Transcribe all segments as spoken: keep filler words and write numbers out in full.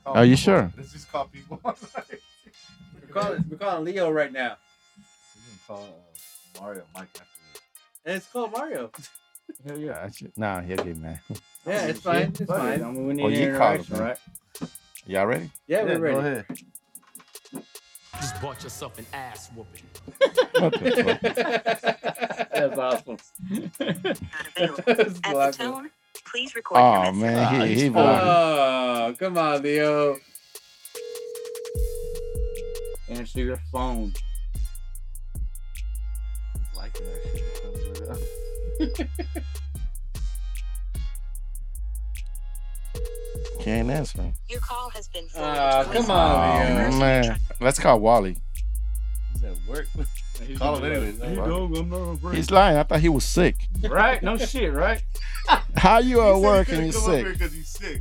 Are you sure? Let's just call people. We're calling, we're calling Leo right now. We're gonna call uh, Mario Mike afterwards. And it's called Mario. Hell yeah. I should. Nah, he'll get mad. Yeah, it's fine. It's Fuck it. fine. I mean, we need Oh, an you call interaction, him, man. right? Y'all ready? Yeah, we're ready. Go ahead. Just bought yourself an ass whooping. What the fuck? That's awesome. It's At the black. tone, please record your Oh message. man, he he won. Oh, come on, Leo. Answer your phone. Liking that shit. Thumbs it up. Can't answer. Your call has been forwarded. Ah, to come voicemail. on, Oh man, let's call Wally. He's at work. Call him anyways. He's lying. I thought he was sick. Right? No shit, right? How you at work and you're sick? Because he's sick.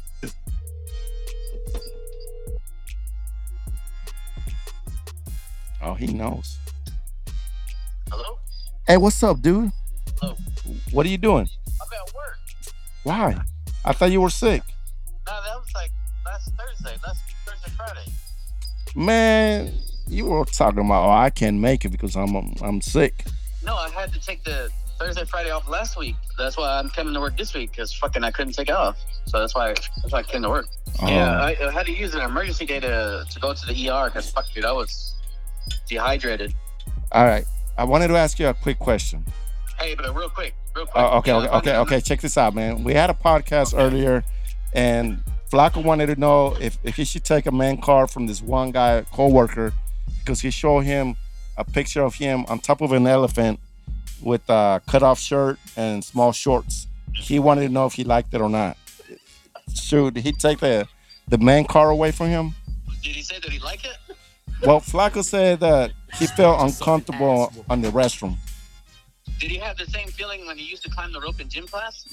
Oh, he knows. Hello? Hey, what's up, dude? Hello. What are you doing? I'm at work. Why? I thought you were sick. No, that was like last Thursday, last Thursday, Friday. Man, you were talking about, oh, I can't make it because I'm I'm sick. No, I had to take the Thursday, Friday off last week. That's why I'm coming to work this week because fucking I couldn't take it off. So that's why that's why I came to work. Oh. Yeah, I, I had to use an emergency day to, to go to the E R because fuck, dude, I was dehydrated. All right. I wanted to ask you a quick question. Hey, but real quick, real quick. Uh, okay, Yeah, okay, okay, okay. Check this out, man. We had a podcast earlier, and Flacco wanted to know if, if he should take a man card from this one guy, co-worker, because he showed him a picture of him on top of an elephant with a cut-off shirt and small shorts. He wanted to know if he liked it or not. Should he take the the man card away from him? Did he say that he liked it? Well, Flacco said that he felt uncomfortable on the restroom. Did he have the same feeling when he used to climb the rope in gym class?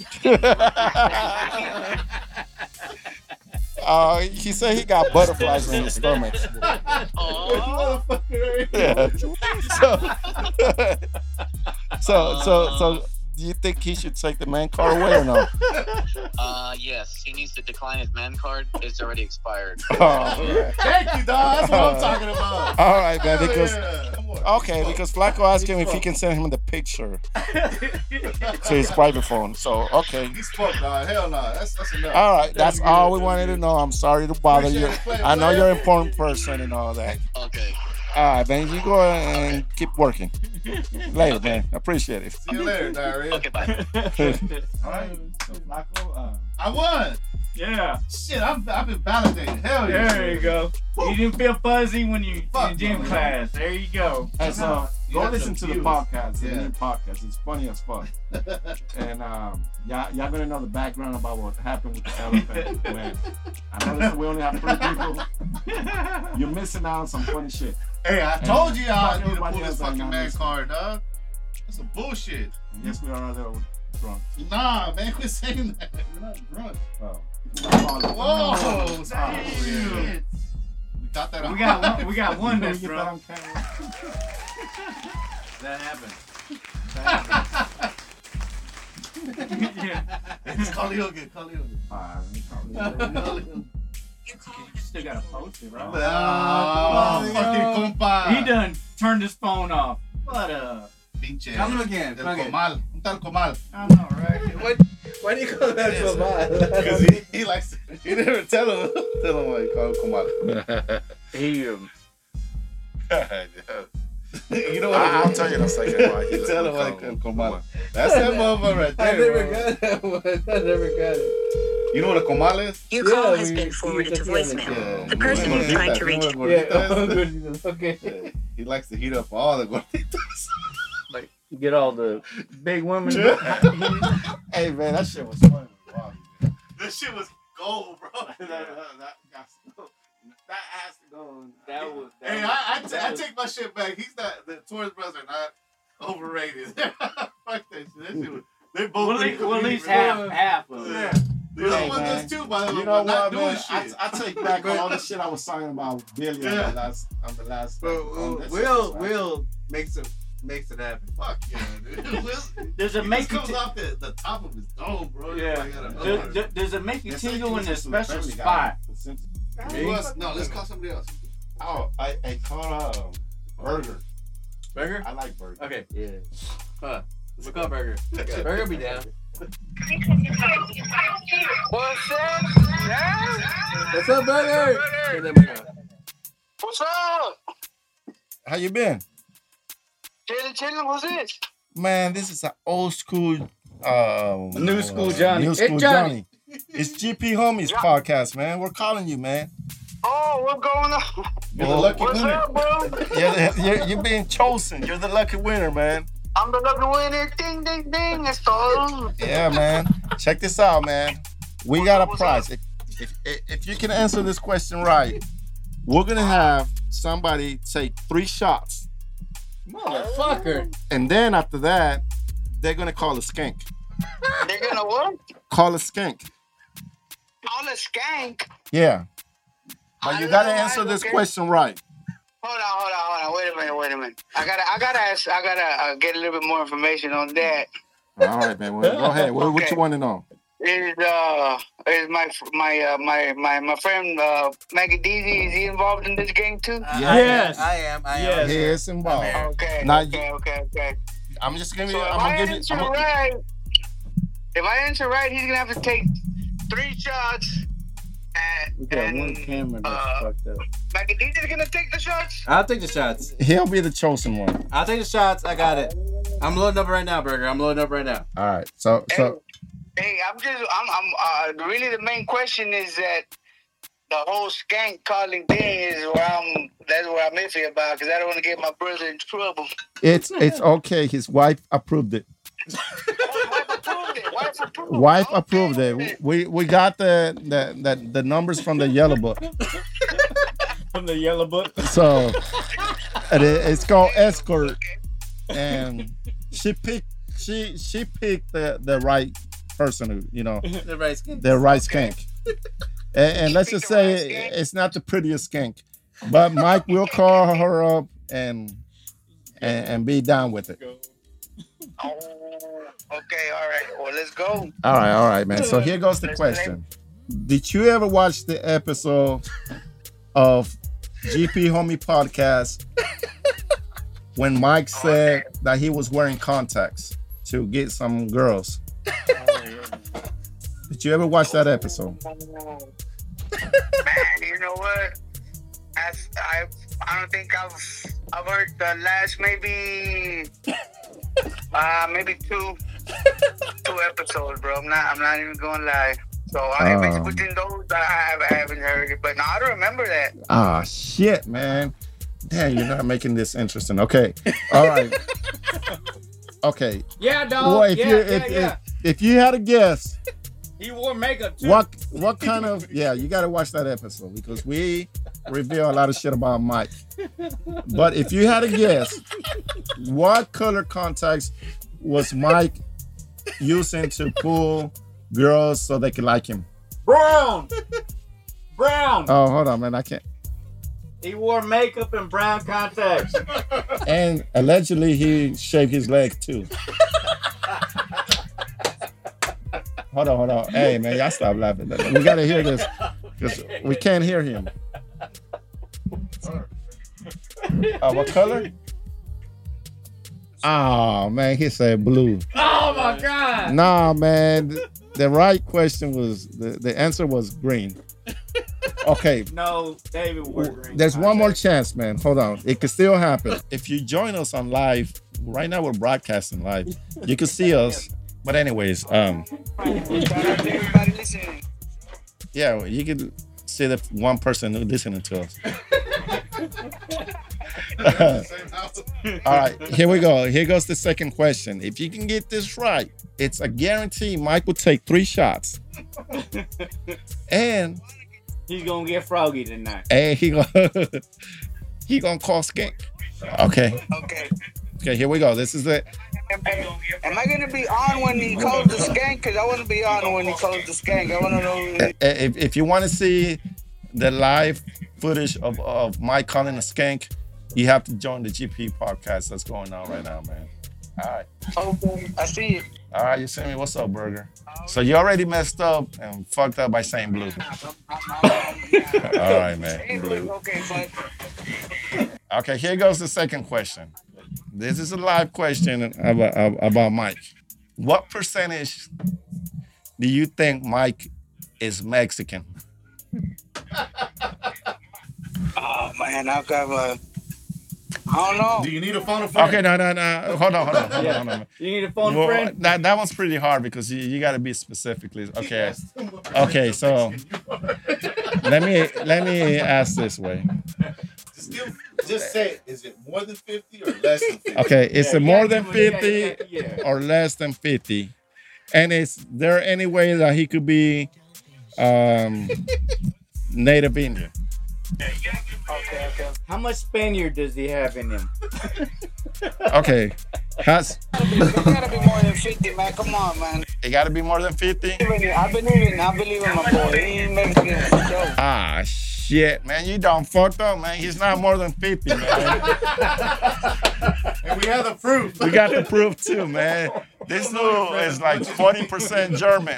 Uh, he said he got butterflies in his stomach. Oh, Yeah. So, so, so, so, do you think he should take the man card away or no? uh, yes. He needs to decline his man card. It's already expired. Oh, man. Thank you, dog. That's what I'm talking about. All right, man. Hell Because yeah. Come on. okay, because Flacco asked him if he can send him the picture to his private phone. So okay. He's fucked, dog. Hell no. That's, that's enough. All right, that's all we wanted to know. I'm sorry to bother you. I know you're an important person and all that. Okay. All right, man. You go and keep working. Later, man. I appreciate it. See you later, diarrhea. Okay, bye. All right. So, Flacco, uh, I won. Yeah. Shit, I'm, I've been validated. Hell yeah. There you go. You didn't feel fuzzy when you Fuck in gym no, class. There you go. Hey, so go got listen to some the views. podcast, the Yeah. new podcast. It's funny as fuck. And um, y'all, y'all gonna know the background about what happened with the elephant. Man, I know that we only have three people. You're missing out on some funny shit. Hey, I told you I Fuck need to everybody pull this else that fucking not man listening. card, dog. That's some bullshit. Yes, we are there drunk. Nah, man, quit saying that. We're not drunk. Oh. Whoa, Damn. shit. We got that on We got one. We got one Can we that's get that drunk. on camera? That happened. Yeah. It's Call Leo again. Call Leo again. All right, let me call you. Call Leo. Your call You has still been gotta forwarded post it, to bro. Oh, fucking compa. He done turned his phone off. What a. Pinche. Tell him again. El Okay. comal. Un tal comal. I know, right? What? Why do you call that so Because bad? he, he likes to, he never tell him, tell him why he call him comal. He um, You know what I, I'll it is? tell you in a second why he Tell him why he call him comal. That's that motherfucker right I there, never bro. got that one. I never got it. You know what a comal is? Your call Yeah, has we- been we forwarded to took it. voicemail. Yeah. The person You know you're what trying gordita- to reach. you know what Yeah. gordita is? Okay. Yeah, he likes to heat up all the gorditas. like get all the big women. Hey, man, that shit was funny. Wow. This shit was gold, bro. that, that, that, that has to go. That was. That Hey, was, I, I, t- that I was- take my shit back. He's not, the Torres brothers are not overrated. Fuck that shit. That shit was, they both Well, at pretty least, well, at comedic, least bro. half, half of it. Yeah. The other Hey, one man. does too, by the way, You know but not what, doing man? I, shit. I take back all the shit I was talking about Billy on Yeah. the last on the last. But on uh, that Will shit, man. Will makes a makes it happen. Fuck yeah, dude. Will- Does it he make just you? comes T- off the, the top of his dome, bro. You yeah. like gotta Does, upload it. does- does it make you Yes, tingle I in can a listen to special Family Guy. spot? Who else? No, let's call somebody else. Oh, I, I caught a burger. Burger? I like burger. Okay. Yeah. Huh. Look up Burger. Burger be down. What's up? Yeah? What's up, Burger? Turn that mic on. What's up? How you been? Chillin', chillin', what's this? Man, this is an old school, um, New school Johnny. New Hey, school Johnny. Johnny. It's G P Homies podcast, man. We're calling you, man. Oh, what's going on? You're the lucky What's winner. up, bro? You're, the, you're, you're being chosen. You're the lucky winner, man. I'm the lucky winner. Ding, ding, ding. It's all. Yeah, man. Check this out, man. We got a What's prize. If, if if you can answer this question right, we're gonna have somebody take three shots, Motherfucker. and then after that, they're gonna call a skank. They're gonna what? Call a skank. On a skank. Yeah. But you I gotta know, answer I- this okay. question right. Hold on, hold on, hold on. Wait a minute, wait a minute. I gotta, I gotta ask, I gotta uh, get a little bit more information on that. All right, man. Well, go ahead. What, what Okay. you want to know? Is uh, is my my uh, my my my friend uh, Maggie Deezy, is he involved in this game too? Uh, Yes. I am. I am. Yes. He is involved. I'm Okay, Now okay, okay, okay. I'm just gonna. So if I'm I gonna give you. answer I'm gonna, right, if I answer right, he's gonna have to take three shots. And, We got and one camera that's uh, fucked up. Maggie Deezy's gonna take the shots. I'll take the shots. he'll be the chosen one. I'll take the shots. I got it. I'm loading up right now, Burger. I'm loading up right now. All right. So so Hey, I'm just, I'm, I'm, uh, really the main question is that the whole skank calling thing is where I'm, that's where I'm iffy about, because I don't want to get my brother in trouble. it's it's okay. His wife approved it. Wife approved it. Wife approved it. Wife Okay. approved it. We we got the the the, the numbers from the yellow book. From the yellow book. So and it, it's called escort, Okay. and she picked she she picked the the right person who you know The right skin. the right Okay. skank. And, and let's picked just the right say skank? it's not the prettiest skank, but Mike will call her up and and, and be down with it. Oh, okay, all right. Well, let's go. All right, all right, man. So here goes the question: did you ever watch the episode of G P Homie Podcast when Mike said that he was wearing contacts to get some girls? Did you ever watch that episode? Man, you know what? I, I, I don't think I've, I've heard the last maybe, uh, maybe two, two episodes, bro. I'm not, I'm not even gonna lie. So I Oh. um, between those, I, have, I haven't heard it, but no, I don't remember that. Ah, shit, man. Damn, you're not making this interesting. Okay, all right. Okay. Yeah, dog. Well, if yeah, you yeah, if, yeah. if if you had a guess, He wore makeup too. what what kind of yeah, you got to watch that episode because we reveal a lot of shit about Mike. But if you had a guess, what color contacts was Mike using to pull girls so they could like him? Brown. Brown. Oh, hold on, man, I can't. He wore makeup and brown contacts. And allegedly he shaved his leg too. Hold on, hold on. Hey, man, y'all stop laughing. We got to hear this because we can't hear him. Uh, what color? Oh, man, he said blue. Oh my God. Nah, man, th- the right question was, the, the answer was green. Okay, No, David wore green. there's one more contacts. chance, man. Hold on. It could still happen. If you join us on live, right now we're broadcasting live. You can see us. But anyways, um, Shout out to everybody listening. yeah, you can see the one person who listening to us. Same house. All right, here we go. Here goes the second question. If you can get this right, it's a guarantee Mike will take three shots. And He's gonna get froggy tonight. and he gonna he gonna call skink. Okay. Okay. Okay, here we go. This is it. Am, am I gonna be on when he calls the skank? Cause I want to be on when he calls the skank. I want to know. If, if you want to see the live footage of, of Mike calling a skank, you have to join the G P podcast that's going on right now, man. All right. Okay, I see it. All right, you see me? What's up, Burger? So you already messed up and fucked up by saying blue. All right, man. Blue. Okay, but Okay, here goes the second question. This is a live question about, about Mike. What percentage do you think Mike is Mexican? oh man, I've got a. I don't know. Do you need a phone a friend? Okay, no, no, no. Hold on, hold on, hold on. Yeah. Hold on. You need a phone Well, friend? that, that one's pretty hard because you, you got to be specifically. Okay. Okay, so let me let me ask this way. Just, give, just say, is it more than fifty or less than fifty? Okay, is Yeah, it more yeah, than yeah, fifty yeah, yeah. or less than fifty? And is there any way that he could be um, Native Indian? Okay, okay. How much Spaniard does he have in him? Okay, has It gotta be more than fifty, man. Come on, man. it got to be more than fifty? I believe in, I believe in my boy. He ain't Mexican for sure. Ah, shit, man, you done fucked up, man. He's not more than fifty, man. And we have the proof. We got the proof too, man. This dude is like forty percent German.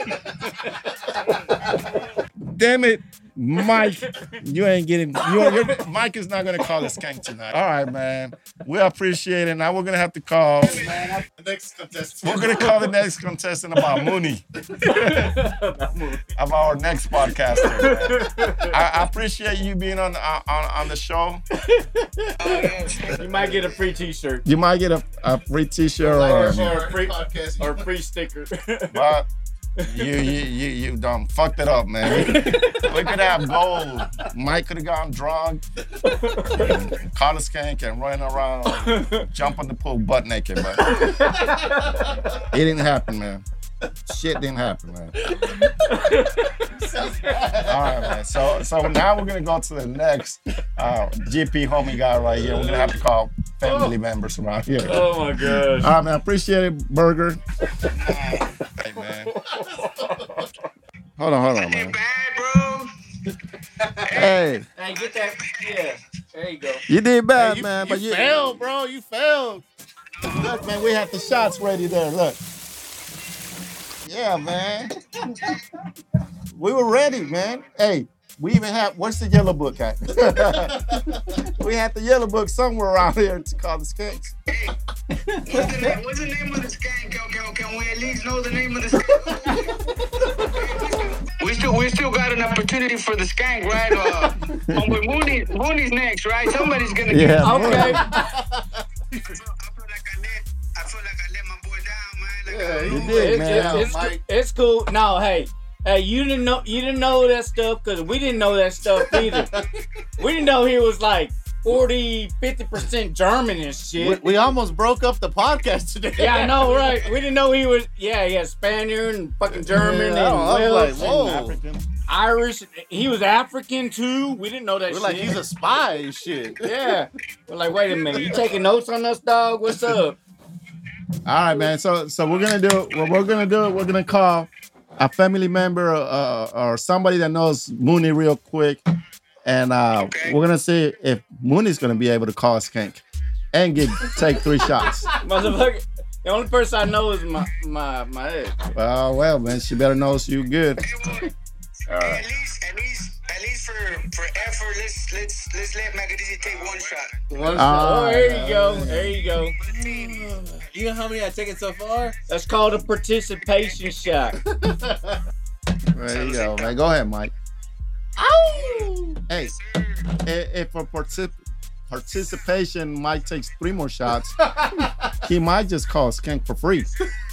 Damn it, Mike. You ain't getting, you, your, Mike is not going to call us skank tonight. All right, man. We appreciate it. Now we're going to have to call, The next contestant. we're going to call the next contestant about Mooney. About our next podcaster, man. I, I appreciate you being on, on, on the show. You might get a free T-shirt You might get a, a free t-shirt or, or, or a free podcast. or a free sticker. but you, you, you, you done fucked it up, man. We could, we could have gold. Mike could have gone drunk, caught a skank and running around, jump on the pool butt naked, but it didn't happen, man. Shit didn't happen, man. All right, man. So, so now we're gonna go to the next uh, G P homie guy right here. We're gonna have to call family members around here. Oh my gosh. All right, man. Appreciate it, Burger. Hey, man. Hold on, hold on, man. Bad, bro. Hey, Hey, get that. Yeah. There you go. you did bad, You, man. you But you failed, bro. You failed. look, man. We have the shots ready there. Look. Yeah, man. We were ready, man. Hey, we even have. What's the yellow book at? We had the yellow book somewhere around here to call the skanks. What's the, name, what's the name of the skank? Can, can, can we at least know the name of the skank? we still we still got an opportunity for the skank, right? Uh, homeboy Mooney, Mooney's next, right? Somebody's gonna get Yeah. Okay. I feel like I let I feel like I let my boy down, man. Like, Yeah, You you did, It's, man. it's, it's, Mike. it's cool. No, hey. Hey, you didn't know you didn't know that stuff because we didn't know that stuff either. We didn't know he was like forty, fifty percent German and We, shit. we almost broke up the podcast today. Yeah, I know, right? We didn't know he was, yeah, he had Spaniard and fucking German Yeah, and I was Welsh like, whoa. and African. Irish. He was African too. We didn't know that We're shit. like, he's a spy and shit. Yeah. We're like, wait a minute. You taking notes on us, dog? What's up? All right, man. So, so we're gonna do what we're gonna do. We're gonna call a family member uh, or somebody that knows Mooney real quick, and uh, Okay. we're gonna see if Mooney's gonna be able to call a skank and get take three shots. Motherfucker. The only person I know is my my my ex. Well, well, man, she better know you good. At least, at least, at least for for effort, let's let's let's let Magadizzi take one shot. One Ah, shot. Oh, there you go. There you go. You know how many I've taken so far? That's called a participation shot. There you go, man. Go ahead, Mike. Hey, i- if for particip- participation, Mike takes three more shots, he might just call skank for free.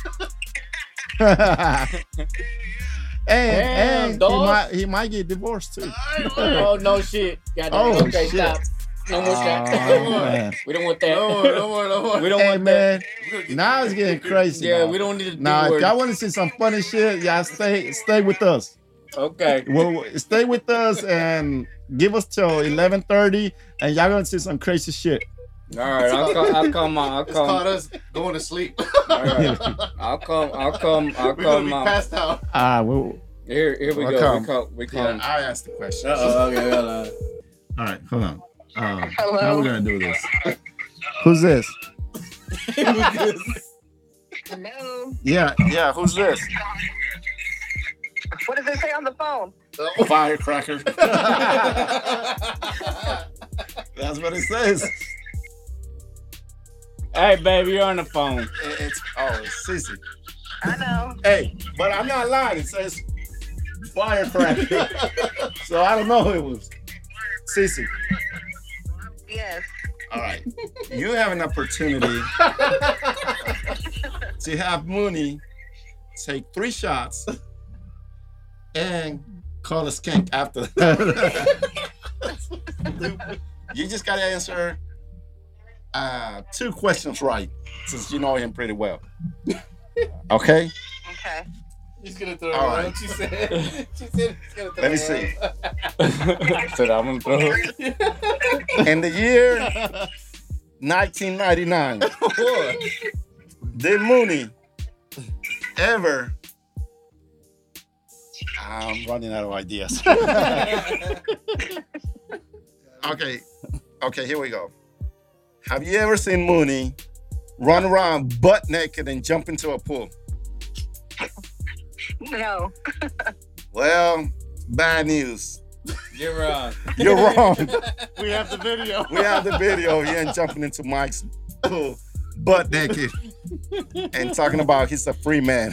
And, Damn, and he dog. might he might get divorced too. Oh no shit. Goddamn. Oh, okay, shit. stop. No more Oh, shots. man. We don't want that. No more, no more, no more. We don't Hey want that. man, now it's getting crazy. Yeah, now. we don't need to do Now, if words. y'all want to see some funny shit, y'all stay stay with us. Okay. Well, stay with us and give us till eleven thirty, and y'all gonna see some crazy shit. All right. I'll come. I'll come on. I'll It's called come. us going to sleep. All right. I'll come. I'll come. I'll We're gonna come be on. passed out. Ah, well, Here, here we I'll go. come. We call. We call. yeah, I asked the question. Uh oh, okay, well, uh, All right, hold on. Um, Hello? how we gonna do this? Who's this? Hello. Yeah, yeah. Who's this? What does it say on the phone? Firecracker. That's what it says. Hey, baby, you're on the phone. It- It's oh, it's Cece. I know. Hey, but I'm not lying. It says firecracker. So I don't know who it was. Cece. Yes. All right. You have an opportunity to have Mooney take three shots and call a skank after that. You just got to answer uh, two questions right, since you know him pretty well. Okay? Okay. He's gonna throw All it right. around. She said. She said he's gonna throw Let me it see. around. Said I'm gonna throw it. In the year nineteen ninety-nine, did Mooney ever... I'm running out of ideas. Okay, okay, here we go. Have you ever seen Mooney run around butt naked and jump into a pool? No. Well, bad news. You're wrong. You're wrong. We have the video. We have the video of him jumping into Mike's pool butt naked and talking about he's a free man.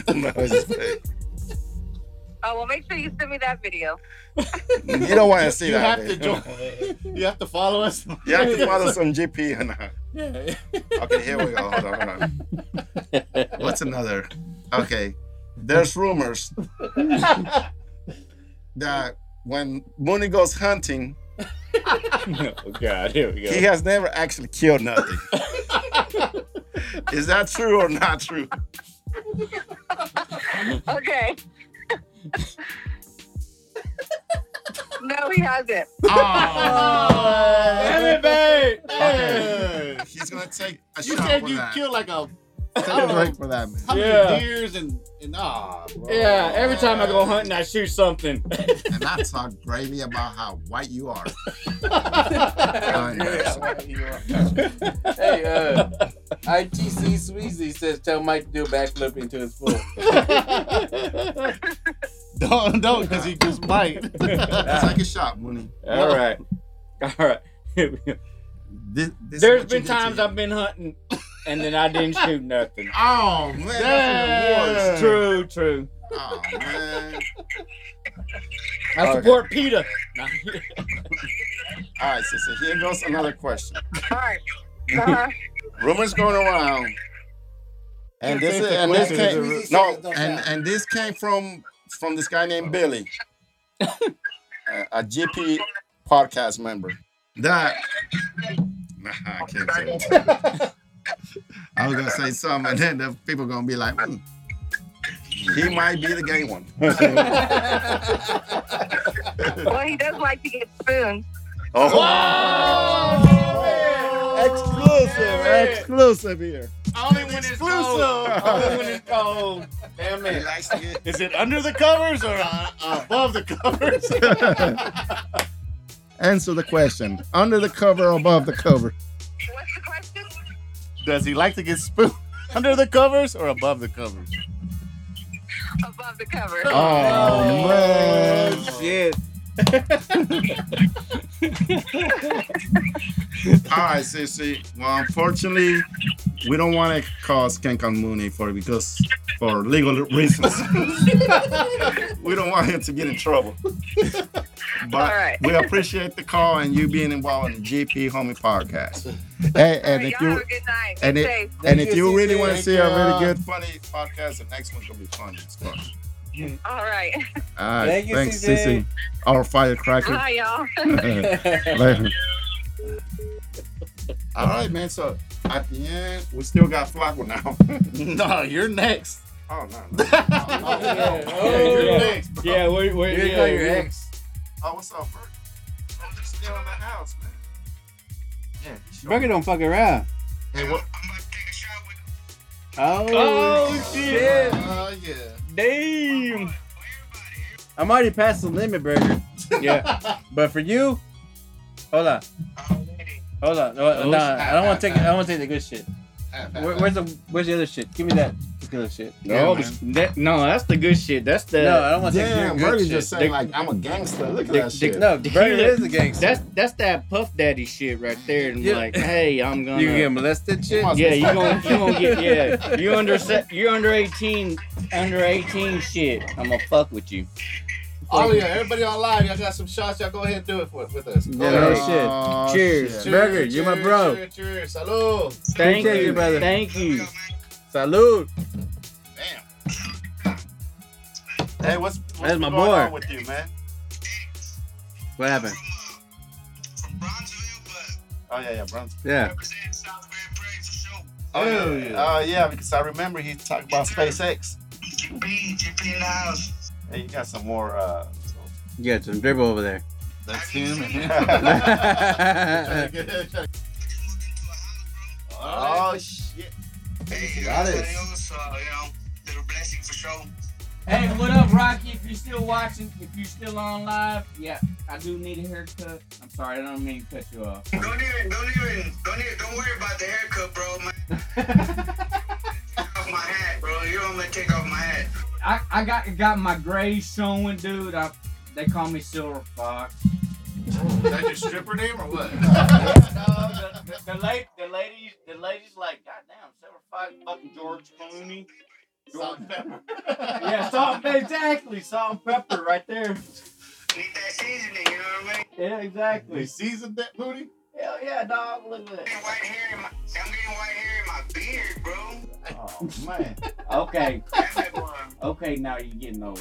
Oh, well, make sure you send me that video. You don't want to see You that. have to man. join. You have to follow us. You have to follow some G P and uh, Yeah. okay, here we go. Hold on, hold on. What's another? Okay, there's rumors that when Mooney goes hunting, Oh God, here we go. he has never actually killed nothing. Is that true or not true? Okay. No, he hasn't. Oh, Damn it, babe. okay. He's gonna take a You shot said for you that. killed like a Take a drink for that, man. how many Yeah. deers and and ah, bro. Yeah, every time I go hunting, I shoot something. And I talk gravy about how white you are. I know. Hey, uh, I T C Sweezy says tell Mike to do a backflip into his pool. Don't don't because he just might. Take a shot, Mooney. All right, all right. Here we go. This, this is There's what you been get to times you. I've been hunting, and then I didn't shoot nothing. Oh man, that's True, true. Oh man. I support PETA. No. All right, so, so here goes another question. All right. Uh-huh. Rumors going around, and this is, and this came no, and and this came from from this guy named Billy, a, a G P podcast member. That nah, I can't say it. I was gonna say something, and then the people gonna be like, hmm, he might be the gay one. Well, he does like to get spoons. Oh. Exclusive, exclusive here. Only when it's cold. Only when it's cold. Damn He it. likes to get. Is it under the covers or uh, above the covers? Answer the question. Under the cover or above the cover? What's the question? Does he like to get spooned under the covers or above the covers? Above the cover. Oh, man. Shit. All right, Sissy. Well, unfortunately, we don't want to call Skank on Mooney for because for legal reasons. We don't want him to get in trouble. But All right. we appreciate the call and you being involved in the G P Homie Podcast. Hey, and All if right, y'all you have a good night. and Be it, safe. and Thank if you, you really Cece. want to Thank see a you. really good, funny podcast, the next one's gonna be fun. It's fun. All right. All right, Thank you, thanks, C J. Sissy. Our firecracker. Bye, y'all. Later. All right, man. So at the end, we still got Flacco now. No, you're next. Oh no. no. Oh, yeah. you're Yeah. next, bro. Yeah, we, we, You didn't yeah, call your we- ex. Oh, what's up, Bert? I'm just still in the house, man. Yeah. Sure. Burger don't fuck around. Hey, what? I'm about to take a shot with Oh, Oh, shit. Oh, yeah. Damn. I'm already past the limit, Burger. Yeah. But for you, hold on. everybody. Hold on. No, no, I don't want to take. I don't want to take the good shit. Where, where's the Where's the other shit? Give me that good shit. No, Yeah, that, no, that's the good shit. That's the No, I don't want to take Damn, your good Birdie shit. just saying like I'm a gangster. Look at the- that shit. No, the Birdie killer- is a gangster. that's that's that Puff Daddy shit right there. And Yeah. like, hey, I'm gonna. You can get molested shit. Yeah, you gonna you gonna get yeah. You under se- you under eighteen under eighteen shit. I'm gonna fuck with you. Oh yeah, everybody on live, y'all got some shots. Y'all go ahead and do it for with us. Go Yeah, ahead. no shit. Oh, Cheers. shit. Burger, you my bro. Cheers, cheers. Salud. Thank Appreciate you, you, brother. Thank you. Salud. Hey, what's, what's That's my going boy. on with you, man? What happened? From Bronzeville, but Oh yeah, yeah, Brunswick. Yeah. represent South Grand Prairie for sure. Oh Hell yeah. yeah. Oh yeah, because I remember he talked about SpaceX. G P, G P in the house. Hey, you got some more. Uh, You got some dribble over there. That's him. oh shit. Hey, Got it. So, you know, little blessing for sure. Hey, what up, Rocky? If you're still watching, if you're still on live, yeah, I do need a haircut. I'm sorry, I don't mean to cut you off. Don't even, don't even, don't even, don't worry about the haircut, bro. Man. Take off my hat, bro. You don't let me take off my hat. I, I got got my gray showing, dude. I, they call me Silver Fox. Is that your stripper name or what? no, the, the, the, la- the ladies, the ladies like, goddamn, Silver Fox, fucking George Clooney. Salt and pepper. Yeah, salt, exactly, salt and pepper right there. Need that seasoning, you know what I mean? Yeah, exactly. You seasoned that booty? Hell yeah, dog. Look at I'm that. getting white hair in my, I'm getting white hair in my beard, bro. Oh man. Okay, That boy. okay, now you're getting old.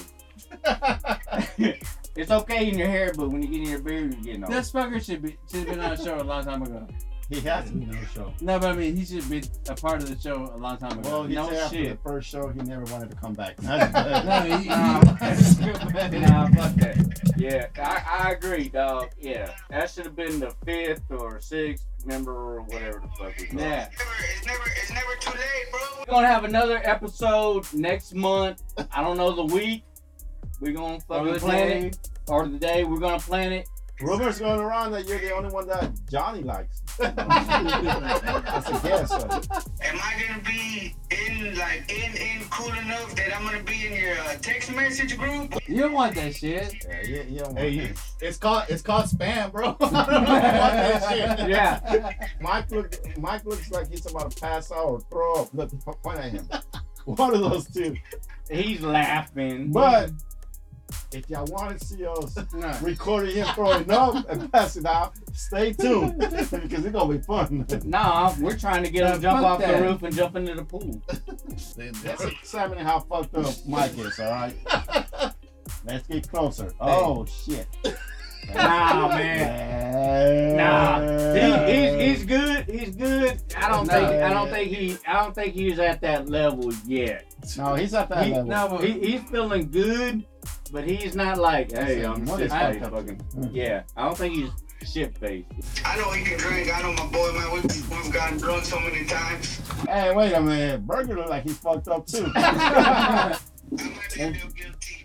It's okay in your hair, but when you get in your beard, you're getting old. This fucker should be should have been on a show a long time ago. He has to be on the show. No, but I mean, he should be a part of the show a long time ago. Well, he No said after shit. the first show, he never wanted to come back. no, he, Nah, he, nah, fuck that. Yeah, I, I agree, dog. Yeah, that should have been the fifth or sixth member or whatever the fuck we call it. yeah. Never, it's never, it's never too late, bro. We're gonna have another episode next month. I don't know the week. We're gonna fucking the plan day. it. Or the day. We're gonna plan it. Rumors going around that you're the only one that Johnny likes. That's a guess. Right? Am I gonna be in, like, in, in cool enough that I'm gonna be in your uh, text message group? You don't want that shit. Yeah, you, you don't want Hey, you, that. it's called it's called spam, bro. I don't know if you want that shit. Yeah. Mike, look, Mike looks like he's about to pass out or throw up. Look, point at him. One of those two. He's laughing. But if y'all want to see us No. recording him throwing up and passing out, stay tuned because it's gonna be fun. Nah, we're trying to get him to jump Fuck off that. the roof and jump into the pool. Let's examine how fucked up Mike is. All right. Let's get closer. Oh shit. Nah, man. Nah, he, he's, he's good. He's good. I don't No. think. I don't think he. I don't think he's at that level yet. No, he's at that He, level. No, but he, he's feeling good, but he's not like, hey, I'm What shit is faced. that? Fucking. Yeah, I don't think he's shit faced. I know he can drink. I know my boy, man. We've, we've gotten drunk so many times. Hey, wait a minute. Burger look like he's fucked up too. I might be a little guilty.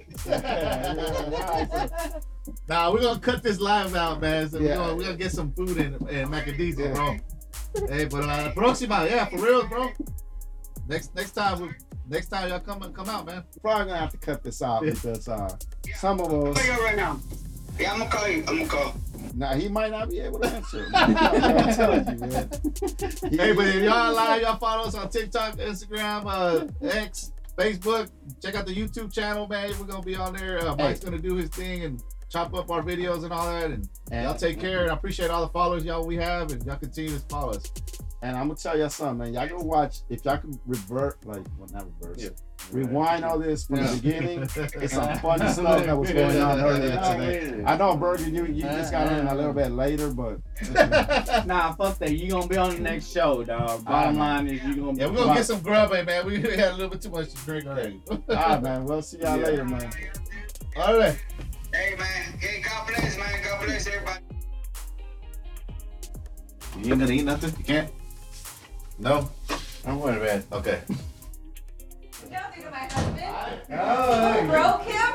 Nah, we're gonna cut this live out, man. So Yeah. we're, gonna, we're gonna get some food in, in Macadizia, bro. Hey, but uh, Proxima, yeah, for real, bro. Next next time, we, next time y'all come come out, man. Probably gonna have to cut this out because uh, some of I'll us. call you right now. Yeah, I'm gonna call you. I'm gonna call. Now he might not be able to answer. I'm telling you, man. He- Hey, but if y'all live, y'all follow us on TikTok, Instagram, uh, X, Facebook. Check out the YouTube channel, man. We're gonna be on there. Uh, Mike's gonna do his thing and chop up our videos and all that. And and, y'all take care. And I appreciate all the followers y'all we have, and y'all continue to follow us. and I'm gonna tell y'all something, man. Y'all go watch if y'all can revert, like, well, not reverse, Yeah. rewind all this from Yeah. the beginning. It's some funny stuff that was going on earlier today. I know, Bertie, you you just got in a little bit later, but Nah, fuck that. You gonna be on the next show, dog. Bottom line is you gonna. Yeah, we're gonna get some grub, hey, man. We had a little bit too much to drink already. all right, man. We'll see y'all Yeah. later, man. All right. Hey, man. Hey, God bless, man. God bless everybody. You ain't gonna eat nothing? You can't? No? I'm going to bed. Okay. Don't think of my husband. Oh, Who broke him?